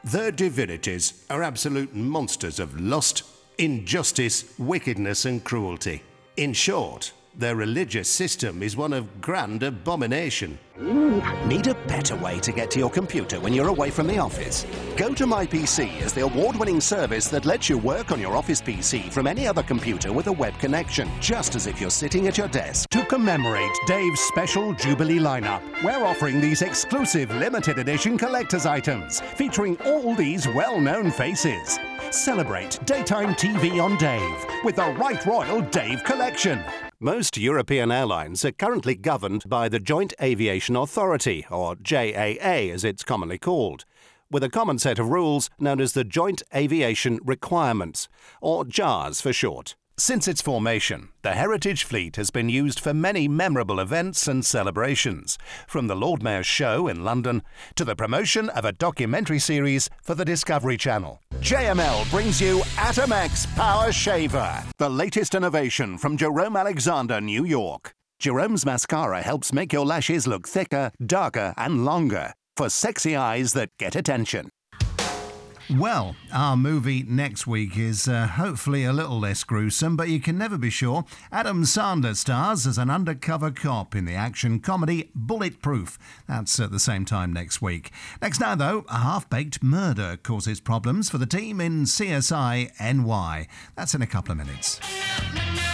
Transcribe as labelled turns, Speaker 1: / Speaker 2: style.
Speaker 1: Their divinities are absolute monsters of lust, injustice, wickedness and cruelty. In short, their religious system is one of grand abomination.
Speaker 2: Need a better way to get to your computer when you're away from the office? Go to MyPC as the award-winning service that lets you work on your office PC from any other computer with a web connection, just as if you're sitting at your desk. To commemorate Dave's special Jubilee lineup, we're offering these exclusive limited edition collector's items, featuring all these well-known faces. Celebrate daytime TV on Dave with the Right Royal Dave Collection. Most European airlines are currently governed by the Joint Aviation Authority, or JAA as it's commonly called, with a common set of rules known as the Joint Aviation Requirements, or JARS for short. Since its formation, the Heritage Fleet has been used for many memorable events and celebrations, from the Lord Mayor's Show in London to the promotion of a documentary series for the Discovery Channel. JML brings you Atomex Power Shaver, the latest innovation from Jerome Alexander, New York. Jerome's mascara helps make your lashes look thicker, darker and longer for sexy eyes that get attention.
Speaker 3: Well, our movie next week is hopefully a little less gruesome, but you can never be sure. Adam Sandler stars as an undercover cop in the action comedy Bulletproof. That's at the same time next week. Next now, though, a half-baked murder causes problems for the team in CSI NY. That's in a couple of minutes.